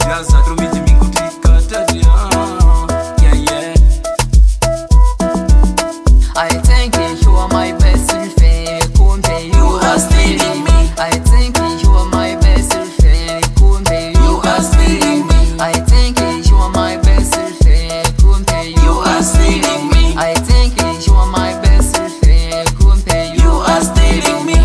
Gaza tromiti mingutika tadia. Yeah, yeah. I think you are my best friend, kumbe you are stealing me. I think you are my best friend, kumbe you are stealing me. I think you are my best friend, kumbe you are stealing me. I think you are my best friend, kumbe you are stealing me.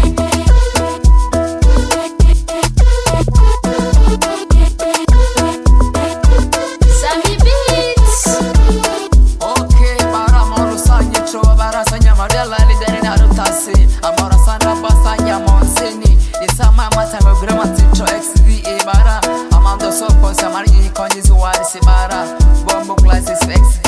Sammy Beats. Okay, bara moro sanye chowa bara sanya mariala lideni na rutasi. Amora sandra basanya monseni. Isama mata ngograma ticho XVA bara. Amando soko samari konyizi wari sibara. Bombo classes XVA.